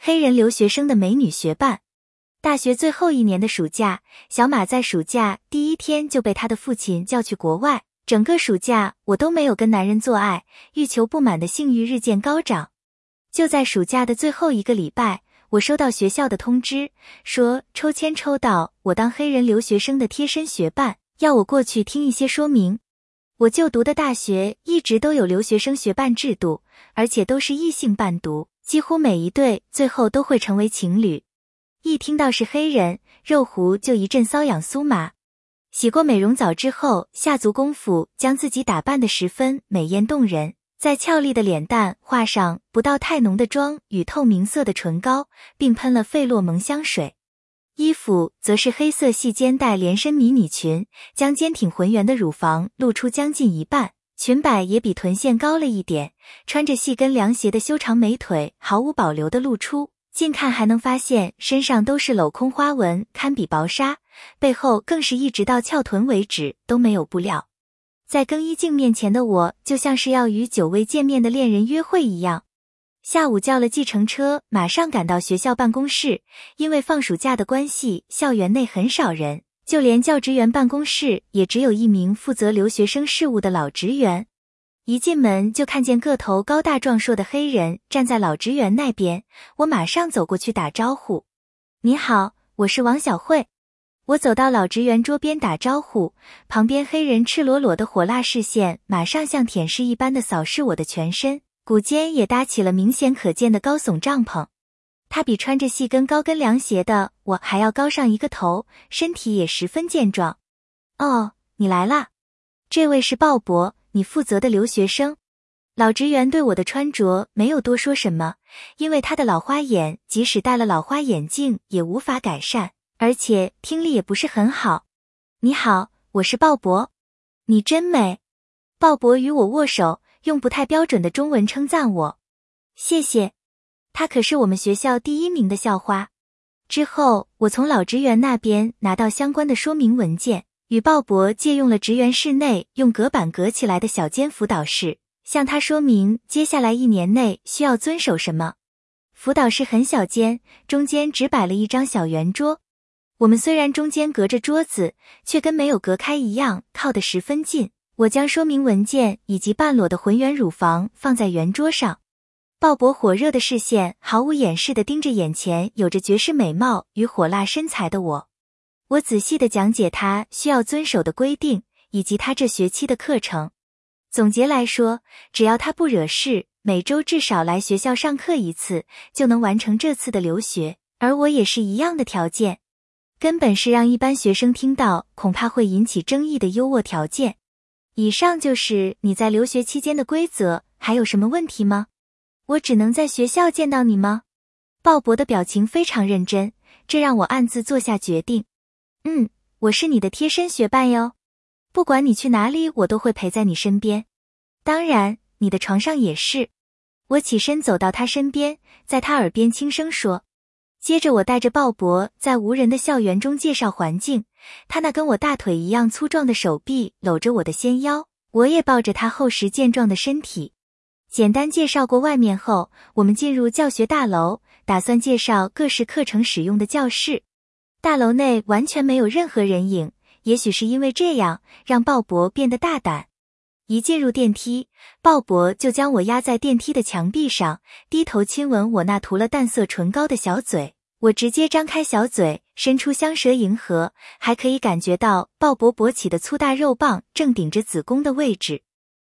黑人留学生的美女学伴。大学最后一年的暑假，小马在暑假第一天就被他的父亲叫去国外。整个暑假我都没有跟男人做爱，欲求不满的性欲日渐高涨。就在暑假的最后一个礼拜，我收到学校的通知，说抽签抽到我当黑人留学生的贴身学伴，要我过去听一些说明。我就读的大学一直都有留学生学伴制度，而且都是异性伴读，几乎每一对最后都会成为情侣。一听到是黑人，肉乎就一阵瘙痒酥麻。洗过美容澡之后，下足功夫将自己打扮得十分美艳动人，在俏丽的脸蛋画上不到太浓的妆与透明色的唇膏，并喷了费洛蒙香水。衣服则是黑色细肩带连身迷你裙，将坚挺浑圆的乳房露出将近一半，裙摆也比臀线高了一点，穿着细跟凉鞋的修长美腿毫无保留地露出，近看还能发现身上都是镂空花纹，堪比薄纱，背后更是一直到翘臀为止都没有布料。在更衣镜面前的我，就像是要与久未见面的恋人约会一样。下午叫了计程车，马上赶到学校办公室，因为放暑假的关系，校园内很少人，就连教职员办公室也只有一名负责留学生事务的老职员。一进门就看见个头高大壮硕的黑人站在老职员那边，我马上走过去打招呼。你好，我是王小慧。我走到老职员桌边打招呼，旁边黑人赤裸裸的火辣视线马上像舔舐一般的扫视我的全身，骨间也搭起了明显可见的高耸帐篷。他比穿着细跟高跟凉鞋的我还要高上一个头，身体也十分健壮。哦，你来啦。这位是鲍勃，你负责的留学生。老职员对我的穿着没有多说什么，因为他的老花眼即使戴了老花眼镜也无法改善，而且听力也不是很好。你好，我是鲍勃。你真美。鲍勃与我握手，用不太标准的中文称赞我。谢谢。他可是我们学校第1名的校花。之后，我从老职员那边拿到相关的说明文件，与鲍勃借用了职员室内用隔板隔起来的小间辅导室，向他说明接下来1年内需要遵守什么。辅导室很小间，中间只摆了一张小圆桌。我们虽然中间隔着桌子，却跟没有隔开一样，靠得十分近。我将说明文件以及半裸的浑圆乳房放在圆桌上。鲍勃火热的视线毫无掩饰地盯着眼前有着绝世美貌与火辣身材的我。我仔细地讲解他需要遵守的规定，以及他这学期的课程。总结来说，只要他不惹事，每周至少来学校上课1次，就能完成这次的留学，而我也是一样的条件。根本是让一般学生听到恐怕会引起争议的优渥条件。以上就是你在留学期间的规则，还有什么问题吗？我只能在学校见到你吗？鲍勃的表情非常认真，这让我暗自做下决定。我是你的贴身学伴哟。不管你去哪里，我都会陪在你身边。当然，你的床上也是。我起身走到他身边，在他耳边轻声说。接着我带着鲍勃在无人的校园中介绍环境，他那跟我大腿一样粗壮的手臂搂着我的纤腰，我也抱着他厚实健壮的身体。简单介绍过外面后，我们进入教学大楼，打算介绍各式课程使用的教室。大楼内完全没有任何人影，也许是因为这样，让鲍勃变得大胆。一进入电梯，鲍勃就将我压在电梯的墙壁上，低头亲吻我那涂了淡色唇膏的小嘴。我直接张开小嘴，伸出香舌迎合，还可以感觉到鲍勃勃起的粗大肉棒正顶着子宫的位置。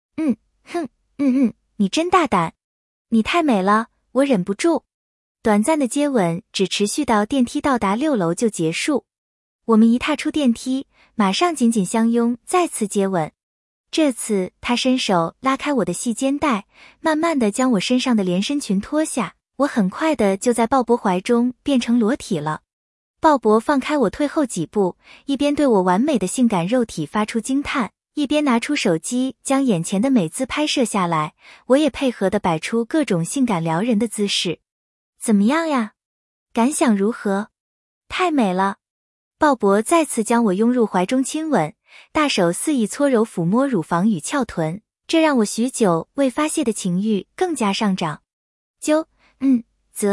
你真大胆。你太美了，我忍不住。短暂的接吻只持续到电梯到达6楼就结束。我们一踏出电梯，马上紧紧相拥，再次接吻。这次他伸手拉开我的细肩带，慢慢地将我身上的连身裙脱下，我很快的就在鲍勃怀中变成裸体了。鲍勃放开我退后几步，一边对我完美的性感肉体发出惊叹，一边拿出手机将眼前的美姿拍摄下来，我也配合地摆出各种性感撩人的姿势。怎么样呀？感想如何？太美了。鲍勃再次将我拥入怀中亲吻，大手肆意搓揉抚摸乳房与翘臀，这让我许久未发泄的情欲更加上涨。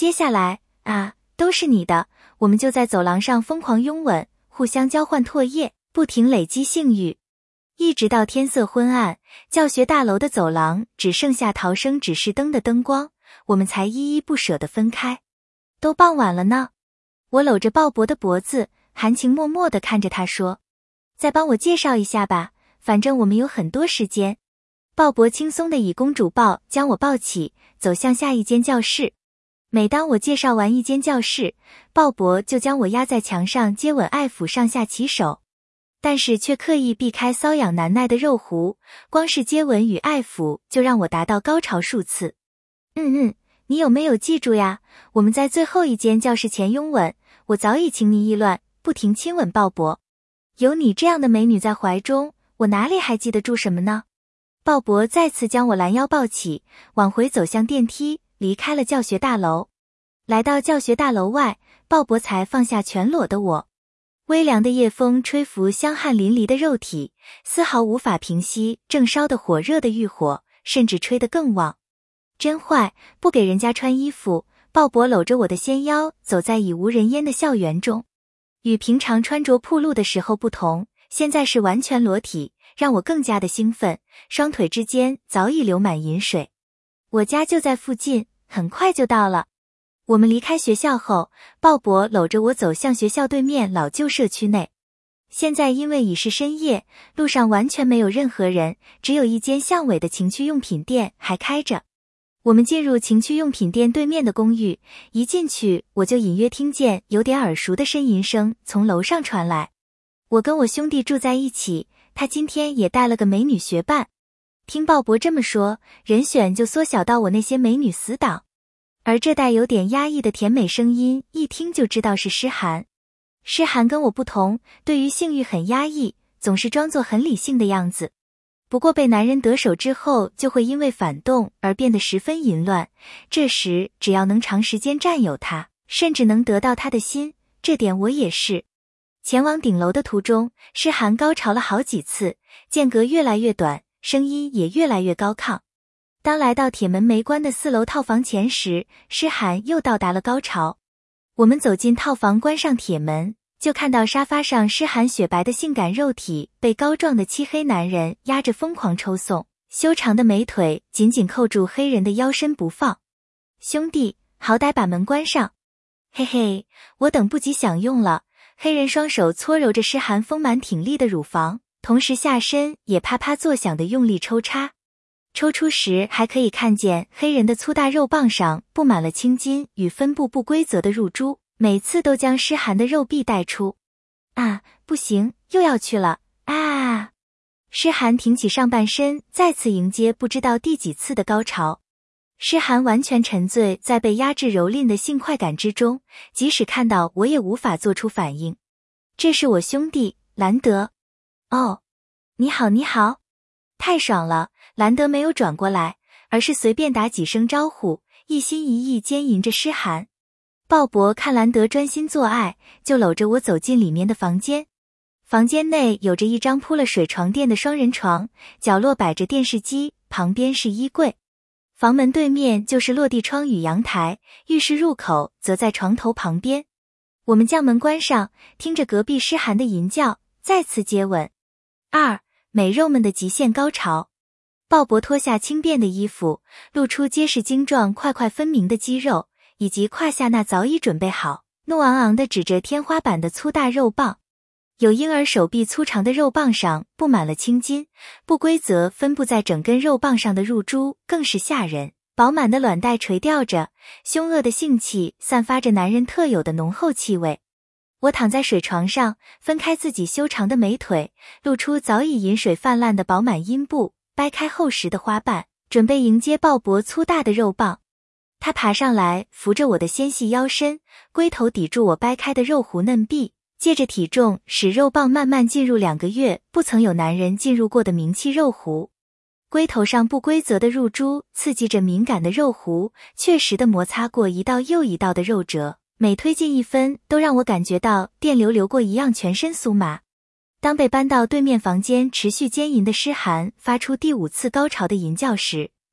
接下来啊，都是你的，我们就在走廊上疯狂拥吻，互相交换唾液，不停累积性欲。一直到天色昏暗，教学大楼的走廊只剩下逃生指示灯的灯光，我们才依依不舍地分开。都傍晚了呢。我搂着鲍勃的脖子，含情脉脉地看着他说，再帮我介绍一下吧，反正我们有很多时间。鲍勃轻松地以公主抱将我抱起，走向下一间教室。每当我介绍完一间教室，鲍勃就将我压在墙上接吻爱抚上下其手，但是却刻意避开瘙痒难耐的肉壶，光是接吻与爱抚就让我达到高潮数次。你有没有记住呀？我们在最后一间教室前拥吻，我早已情迷意乱，不停亲吻鲍勃。有你这样的美女在怀中，我哪里还记得住什么呢？鲍勃再次将我拦腰抱起，往回走向电梯，离开了教学大楼。来到教学大楼外，鲍勃才放下全裸的我。微凉的夜风吹拂香汗淋漓的肉体，丝毫无法平息正烧得火热的欲火，甚至吹得更旺。真坏，不给人家穿衣服。鲍勃搂着我的纤腰，走在已无人烟的校园中。与平常穿着暴露的时候不同，现在是完全裸体，让我更加的兴奋，双腿之间早已流满饮水。我家就在附近，很快就到了。我们离开学校后，鲍勃搂着我走向学校对面老旧社区内。现在因为已是深夜，路上完全没有任何人，只有一间巷尾的情趣用品店还开着。我们进入情趣用品店对面的公寓，一进去我就隐约听见有点耳熟的呻吟声从楼上传来。我跟我兄弟住在一起，他今天也带了个美女学伴。听鲍勃这么说，人选就缩小到我那些美女死党。而这带有点压抑的甜美声音，一听就知道是诗涵。诗涵跟我不同，对于性欲很压抑，总是装作很理性的样子。不过被男人得手之后，就会因为反动而变得十分淫乱。这时只要能长时间占有他，甚至能得到他的心，这点我也是。前往顶楼的途中，诗涵高潮了好几次，间隔越来越短，声音也越来越高亢。当来到铁门没关的4楼套房前时，诗涵又到达了高潮。我们走进套房，关上铁门，就看到沙发上诗涵雪白的性感肉体被高壮的漆黑男人压着疯狂抽送，修长的美腿紧紧扣住黑人的腰身不放。兄弟，好歹把门关上。嘿嘿，我等不及享用了。黑人双手搓揉着诗涵丰满挺立的乳房，同时下身也啪啪作响的用力抽插。抽出时还可以看见黑人的粗大肉棒上布满了青筋与分布不规则的入珠，每次都将诗涵的肉壁带出。啊，不行，又要去了啊！诗涵挺起上半身，再次迎接不知道第几次的高潮。诗涵完全沉醉在被压制蹂躏的性快感之中，即使看到我也无法做出反应。这是我兄弟兰德。哦，你好你好。太爽了，兰德没有转过来，而是随便打几声招呼，一心一意奸淫着诗涵。鲍勃看兰德专心做爱，就搂着我走进里面的房间。房间内有着一张铺了水床垫的双人床，角落摆着电视机，旁边是衣柜。房门对面就是落地窗与阳台，浴室入口则在床头旁边。我们将门关上，听着隔壁诗涵的吟叫，再次接吻。美肉们的极限高潮。鲍勃脱下轻便的衣服，露出结实精壮块块分明的肌肉，以及胯下那早已准备好怒昂昂地指着天花板的粗大肉棒。有婴儿手臂粗长的肉棒上布满了青筋，不规则分布在整根肉棒上的入珠更是吓人，饱满的卵带垂吊着，凶恶的性器散发着男人特有的浓厚气味。我躺在水床上，分开自己修长的美腿，露出早已饮水泛滥的饱满阴部，掰开厚实的花瓣，准备迎接鲍勃粗大的肉棒。他爬上来，扶着我的纤细腰身，龟头抵住我掰开的肉弧嫩壁，借着体重使肉棒慢慢进入2个月不曾有男人进入过的名器肉弧。龟头上不规则的入珠刺激着敏感的肉弧，确实地摩擦过一道又一道的肉褶，每推进1分都让我感觉到电流流过一样全身酥麻。当被搬到对面房间持续奸淫的诗涵发出第5次高潮的吟叫时，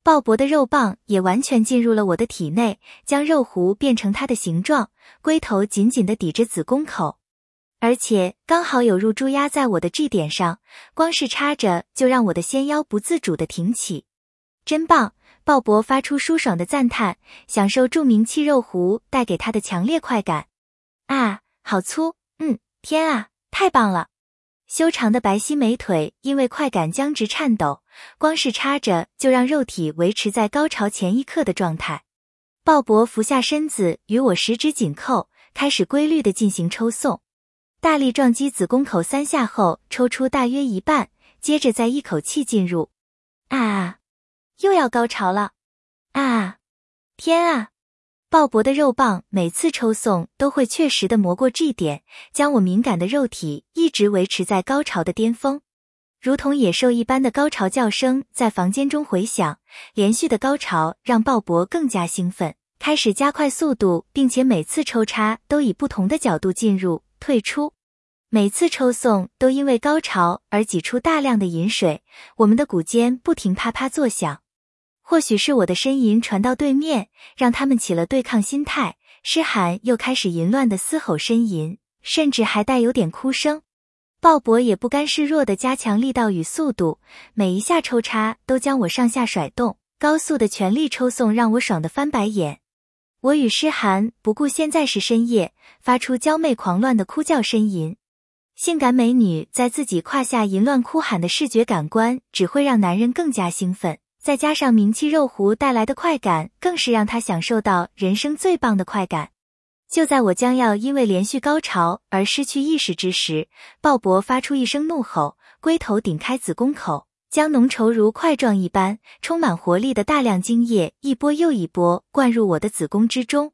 鲍勃的肉棒也完全进入了我的体内，将肉壶变成它的形状，龟头紧紧地抵着子宫口，而且刚好有入珠压在我的 G 点上，光是插着就让我的纤腰不自主地挺起。真棒！鲍勃发出舒爽的赞叹，享受著名气肉壶带给他的强烈快感。啊，好粗！天啊，太棒了！修长的白皙美腿因为快感僵直颤抖，光是插着就让肉体维持在高潮前一刻的状态。鲍勃俯下身子与我十指紧扣，开始规律地进行抽送。大力撞击子宫口3下后抽出大约一半，接着再一口气进入。啊！又要高潮了！啊！天啊！鲍勃的肉棒每次抽送都会确实地磨过 G 点，将我敏感的肉体一直维持在高潮的巅峰。如同野兽一般的高潮叫声在房间中回响，连续的高潮让鲍勃更加兴奋，开始加快速度，并且每次抽插都以不同的角度进入、退出。每次抽送都因为高潮而挤出大量的饮水，我们的骨尖不停啪啪作响。或许是我的呻吟传到对面，让他们起了对抗心态，诗涵又开始淫乱的嘶吼呻吟，甚至还带有点哭声。鲍勃也不甘示弱地加强力道与速度，每一下抽插都将我上下甩动，高速的全力抽送让我爽得翻白眼。我与诗涵不顾现在是深夜，发出娇媚狂乱的哭叫呻吟。性感美女在自己胯下淫乱哭喊的视觉感官只会让男人更加兴奋，再加上名气肉壶带来的快感，更是让他享受到人生最棒的快感。就在我将要因为连续高潮而失去意识之时，鲍勃发出一声怒吼，龟头顶开子宫口，将浓稠如块状一般充满活力的大量精液一波又一波灌入我的子宫之中。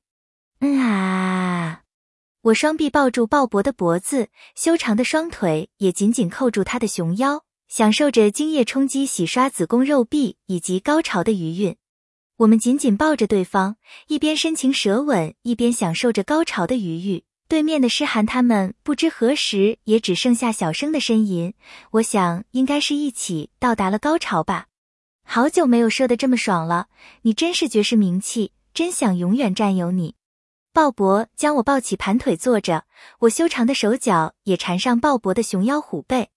我双臂抱住鲍勃的脖子，修长的双腿也紧紧扣住他的熊腰，享受着精液冲击洗刷子宫肉壁以及高潮的余韵。我们紧紧抱着对方，一边深情舌吻，一边享受着高潮的余韵。对面的诗涵他们不知何时也只剩下小声的呻吟，我想应该是一起到达了高潮吧。好久没有射得这么爽了，你真是绝世名器，真想永远占有你。鲍勃将我抱起盘腿坐着，我修长的手脚也缠上鲍勃的熊腰虎背。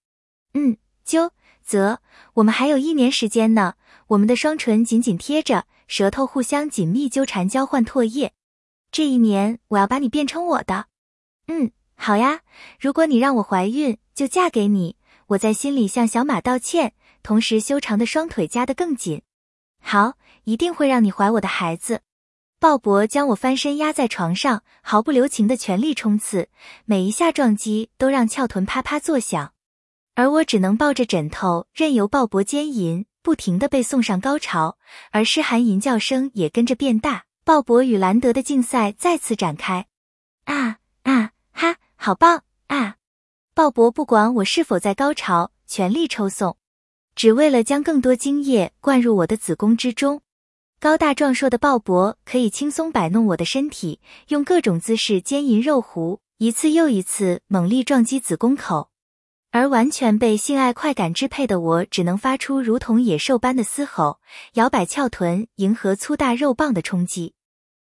我们还有1年时间呢。我们的双唇紧紧贴着，舌头互相紧密纠缠，交换唾液。这1年我要把你变成我的。好呀，如果你让我怀孕，就嫁给你。我在心里向小马道歉，同时修长的双腿夹得更紧。好，一定会让你怀我的孩子。鲍勃将我翻身压在床上，毫不留情的全力冲刺，每一下撞击都让翘臀啪啪作响，而我只能抱着枕头，任由鲍勃奸淫，不停地被送上高潮，而诗涵淫叫声也跟着变大。鲍勃与兰德的竞赛再次展开。好棒啊！鲍勃不管我是否在高潮，全力抽送，只为了将更多精液灌入我的子宫之中。高大壮硕的鲍勃可以轻松摆弄我的身体，用各种姿势奸淫肉壶，一次又一次猛力撞击子宫口，而完全被性爱快感支配的我只能发出如同野兽般的嘶吼，摇摆翘臀迎合粗大肉棒的冲击。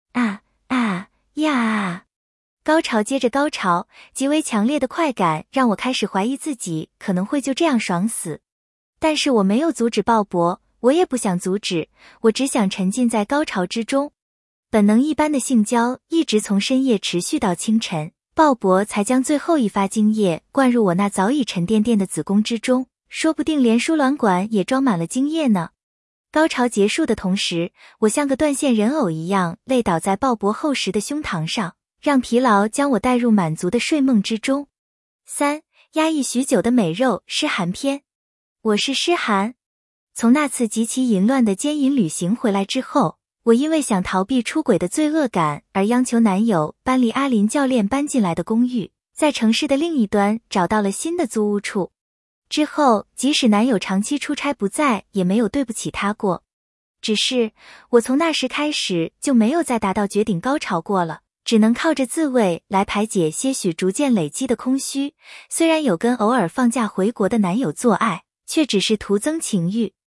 高潮接着高潮，极为强烈的快感让我开始怀疑自己可能会就这样爽死。但是我没有阻止鲍勃，我也不想阻止，我只想沉浸在高潮之中。本能一般的性交一直从深夜持续到清晨，鲍勃才将最后一发精液灌入我那早已沉甸甸的子宫之中，说不定连输卵管也装满了精液呢。高潮结束的同时，我像个断线人偶一样累倒在鲍勃厚实的胸膛上，让疲劳将我带入满足的睡梦之中。压抑许久的美肉诗涵篇。我是诗涵。从那次极其淫乱的奸淫旅行回来之后，我因为想逃避出轨的罪恶感而央求男友搬离阿林教练搬进来的公寓，在城市的另一端找到了新的租屋处。之后，即使男友长期出差不在，也没有对不起他过。只是，我从那时开始就没有再达到绝顶高潮过了，只能靠着自慰来排解些许逐渐累积的空虚。虽然有跟偶尔放假回国的男友做爱，却只是徒增情欲。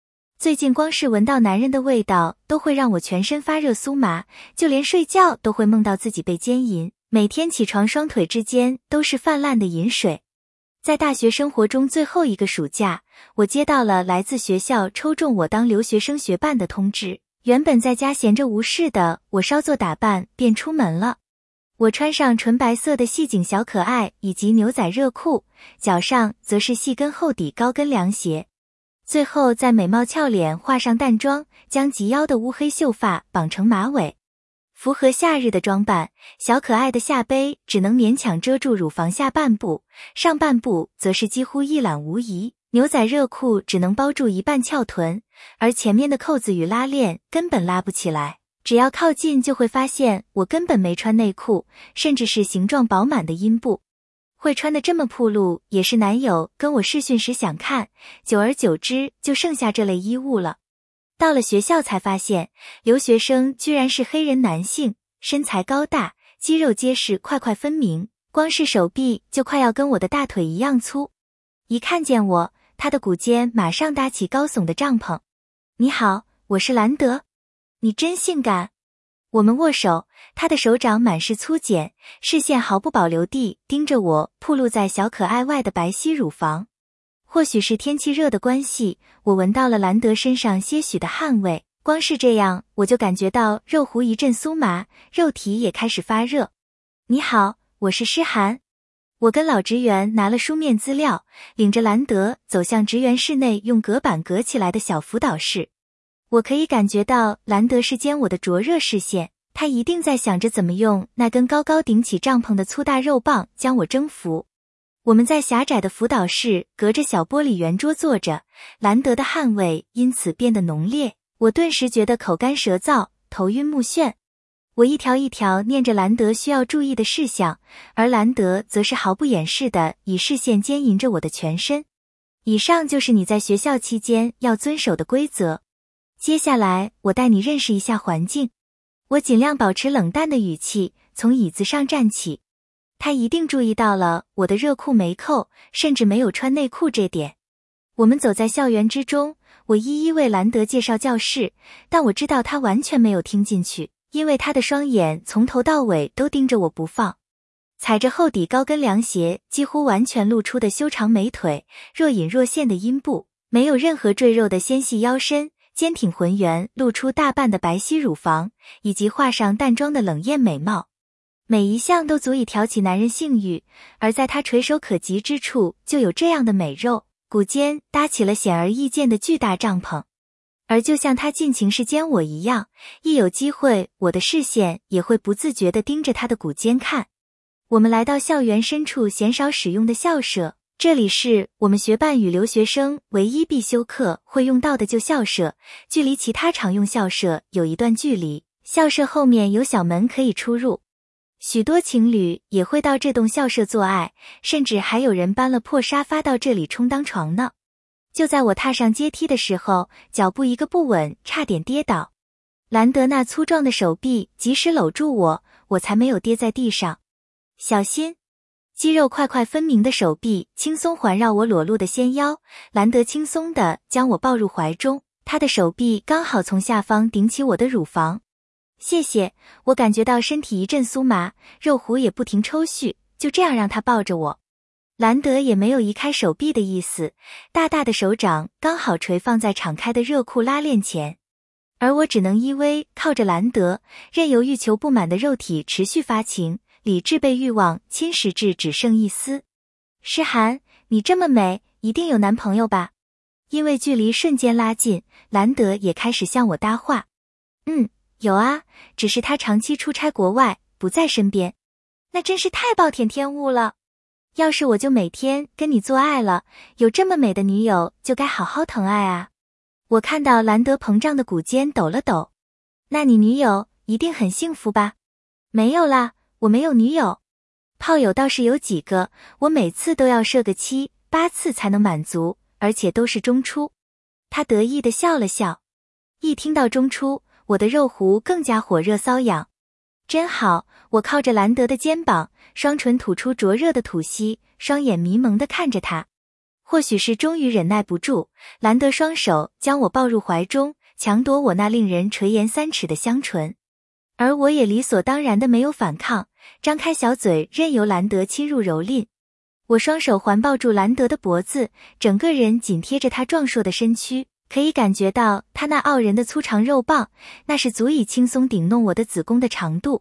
最近光是闻到男人的味道都会让我全身发热酥麻，就连睡觉都会梦到自己被奸淫，每天起床双腿之间都是泛滥的饮水。在大学生活中最后一个暑假，我接到了来自学校抽中我当留学生学伴的通知。原本在家闲着无事的我稍作打扮便出门了。我穿上纯白色的细颈小可爱以及牛仔热裤，脚上则是细跟厚底高跟凉鞋。最后在美貌俏脸画上淡妆，将及腰的乌黑秀发绑成马尾。符合夏日的装扮，小可爱的下背只能勉强遮住乳房下半部，上半部则是几乎一览无遗。牛仔热裤只能包住一半翘臀，而前面的扣子与拉链根本拉不起来，只要靠近就会发现我根本没穿内裤，甚至是形状饱满的阴部。会穿得这么暴露也是男友跟我视讯时想看，久而久之就剩下这类衣物了。到了学校才发现，留学生居然是黑人男性，身材高大，肌肉结实，块块分明，光是手臂就快要跟我的大腿一样粗。一看见我，他的骨尖马上搭起高耸的帐篷。你好，我是兰德。你真性感。我们握手，他的手掌满是粗茧，视线毫不保留地盯着我暴露在小可爱外的白皙乳房。或许是天气热的关系，我闻到了兰德身上些许的汗味，光是这样我就感觉到肉壶一阵酥麻，肉体也开始发热。你好，我是诗涵。我跟老职员拿了书面资料，领着兰德走向职员室内用隔板隔起来的小辅导室。我可以感觉到兰德是监我的灼热视线，他一定在想着怎么用那根高高顶起帐篷的粗大肉棒将我征服。我们在狭窄的辅导室隔着小玻璃圆桌坐着，兰德的汗味因此变得浓烈，我顿时觉得口干舌燥，头晕目眩。我一条一条念着兰德需要注意的事项，而兰德则是毫不掩饰地以视线奸淫着我的全身。以上就是你在学校期间要遵守的规则。接下来我带你认识一下环境。我尽量保持冷淡的语气，从椅子上站起。他一定注意到了我的热裤没扣，甚至没有穿内裤这点。我们走在校园之中，我一一为兰德介绍教室，但我知道他完全没有听进去，因为他的双眼从头到尾都盯着我不放。踩着厚底高跟凉鞋，几乎完全露出的修长美腿，若隐若现的阴部，没有任何赘肉的纤细腰身，坚挺浑圆露出大半的白皙乳房，以及画上淡妆的冷艳美貌。每一项都足以挑起男人性欲，而在他垂手可及之处就有这样的美肉，骨间搭起了显而易见的巨大帐篷。而就像他尽情视奸我一样，一有机会我的视线也会不自觉地盯着他的骨间看。我们来到校园深处鲜少使用的校舍，这里是我们学伴与留学生唯一必修课会用到的旧校舍，距离其他常用校舍有一段距离，校舍后面有小门可以出入。许多情侣也会到这栋校舍做爱，甚至还有人搬了破沙发到这里充当床呢。就在我踏上阶梯的时候，脚步一个不稳，差点跌倒。兰德那粗壮的手臂及时搂住我，我才没有跌在地上。小心！肌肉块块分明的手臂轻松环绕我裸露的纤腰，兰德轻松地将我抱入怀中，他的手臂刚好从下方顶起我的乳房。谢谢，我感觉到身体一阵酥麻，肉壶也不停抽搐，就这样让他抱着我。兰德也没有移开手臂的意思，大大的手掌刚好垂放在敞开的热裤拉链前，而我只能依偎靠着兰德，任由欲求不满的肉体持续发情，理智被欲望侵蚀至只剩一丝。诗涵，你这么美，一定有男朋友吧？因为距离瞬间拉近，兰德也开始向我搭话。有啊，只是他长期出差国外，不在身边。那真是太暴殄天物了。要是我就每天跟你做爱了，有这么美的女友就该好好疼爱啊。我看到兰德膨胀的骨尖抖了抖。那你女友一定很幸福吧？没有啦，我没有女友。炮友倒是有几个，我每次都要射个7、8次才能满足，而且都是中出。他得意地笑了笑。一听到中出，我的肉壶更加火热瘙痒。真好，我靠着兰德的肩膀，双唇吐出灼热的吐息，双眼迷蒙地看着他。 或许是终于忍耐不住，兰德双手将我抱入怀中，抢夺我那令人垂涎3尺的香唇。而我也理所当然的没有反抗，张开小嘴任由兰德侵入蹂躏。我双手环抱住兰德的脖子，整个人紧贴着他壮硕的身躯，可以感觉到他那傲人的粗长肉棒，那是足以轻松顶弄我的子宫的长度。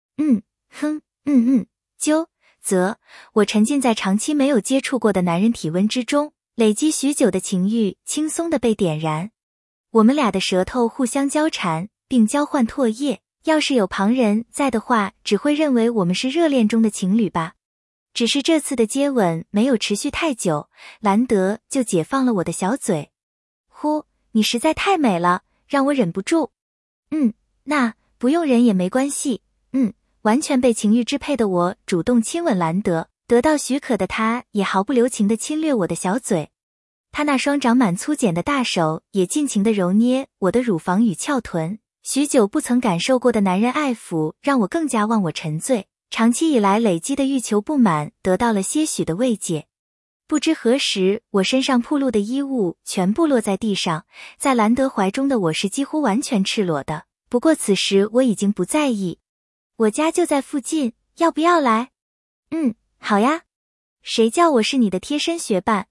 我沉浸在长期没有接触过的男人体温之中，累积许久的情欲轻松地被点燃。我们俩的舌头互相交缠，并交换唾液，要是有旁人在的话，只会认为我们是热恋中的情侣吧。只是这次的接吻没有持续太久，兰德就解放了我的小嘴。呼，你实在太美了，让我忍不住。那不用忍也没关系。完全被情欲支配的我主动亲吻兰德，得到许可的他也毫不留情地侵略我的小嘴。他那双长满粗茧的大手也尽情地揉捏我的乳房与翘臀，许久不曾感受过的男人爱抚让我更加忘我沉醉，长期以来累积的欲求不满得到了些许的慰藉。不知何时，我身上暴露的衣物全部落在地上，在兰德怀中的我是几乎完全赤裸的，不过此时我已经不在意。我家就在附近，要不要来？好呀。谁叫我是你的贴身学伴？